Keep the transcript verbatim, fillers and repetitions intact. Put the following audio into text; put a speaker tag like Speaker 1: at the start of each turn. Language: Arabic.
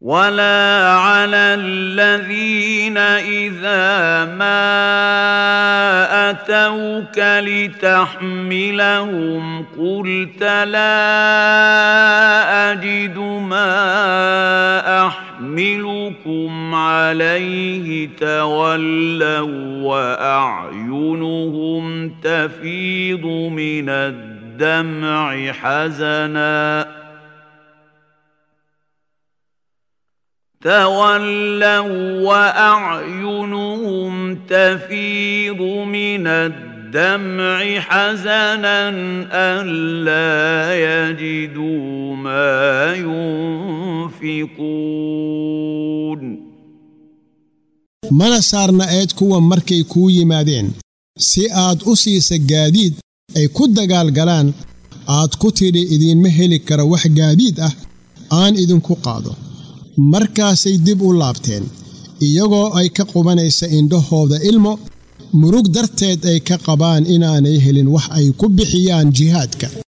Speaker 1: ولا على الذين إذا ما أتوك لتحملهم قلت لا أجد ما أحملكم عليه تولوا وأعينهم تفيض من الدمع حزنا تولوا وأعينهم تفيض من الدمع حزنا ألا يجدوا ما ينفقون
Speaker 2: mana saarna eed kuwa markay kuu yimaadeen si aad u siisa gaadiid ay ku dagaalgalaan aad ku tidhi idiinma heli kara wax gaadiid ah aan idinku qaado markaasay dib u laabteen iyagoo ay ka qubanaysa indhahooda ilmo murug darteed ay ka qabaan inaanay helin wax ay ku bixiyaan jihaadka